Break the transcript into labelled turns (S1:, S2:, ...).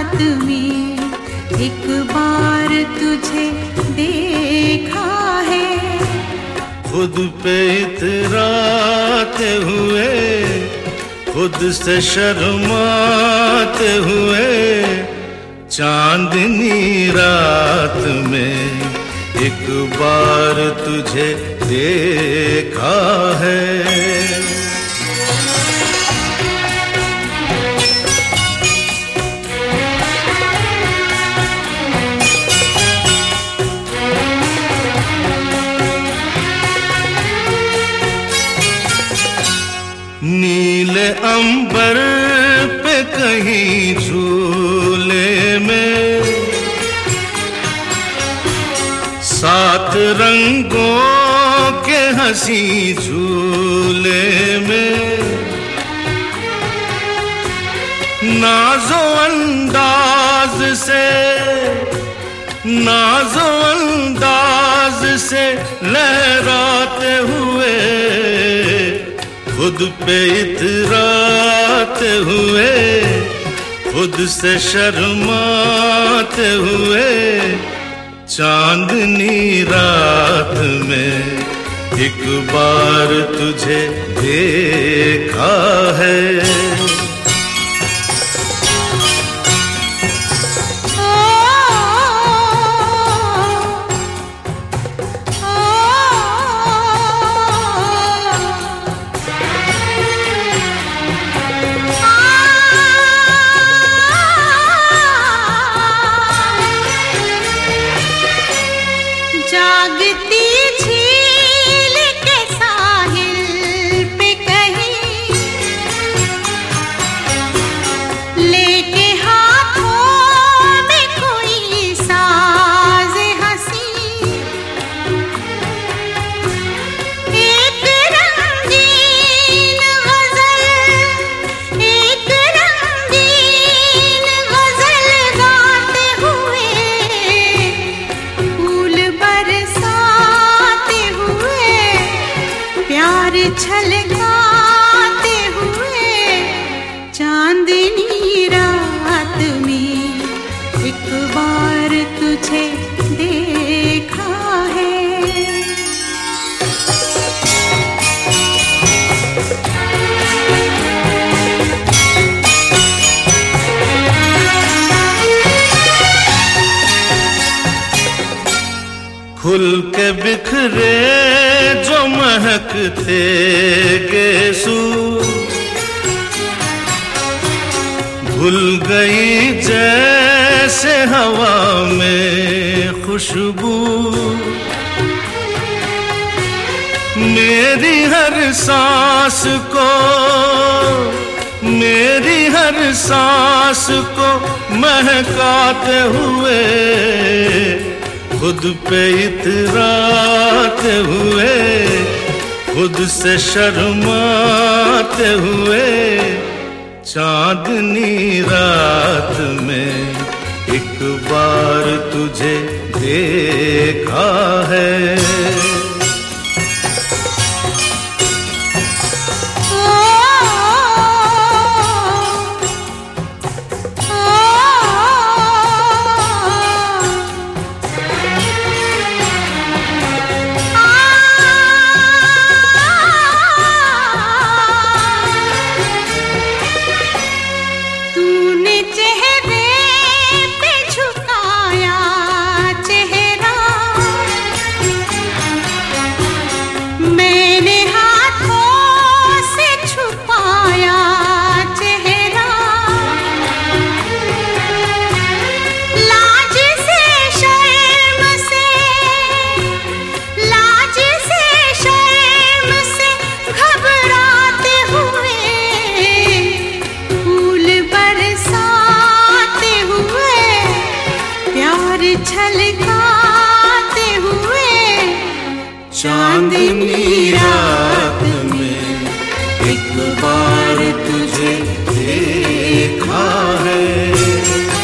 S1: रात में एक बार तुझे देखा है।
S2: खुद पे इतराते हुए, खुद से शर्माते हुए, चांदनी रात में एक बार तुझे देखा है। नीले अंबर पे कहीं झूले में, सात रंगों के हंसी झूले में, नाज़ो अंदाज से, नाज़ो अंदाज से लहराते हुए, खुद पे इतराते हुए, खुद से शर्माते हुए, चांदनी रात में एक बार तुझे देखा है।
S1: जागती झील के साहिल पे कहीं, लेके हाथों में कोई साज हंसी, एक रंगीन गजल, एक रंगीन गजल गाते हुए, फूल बरसाते हुए, प्यार छलकाते हुए, चांदनी रात में एक बार तुझे देखा है।
S2: खुल के बिखरे जो महकते गेसू, भूल गई जैसे हवा में खुशबू, मेरी हर सांस को, मेरी हर सांस को महकाते हुए, खुद पे इतराते हुए, खुद से शर्माते हुए, चांदनी रात में एक बार तुझे देखा है।
S1: तूने चेहरे पे झुकाया चेहरा, मैंने हाथों से छुपाया चेहरा, लाज से शर्म से, लाज से शर्म से घबराते हुए, फूल बरसाते हुए, प्यार छलकाते हुए,
S2: चांदनी रात में एक बार तुझे देखा है।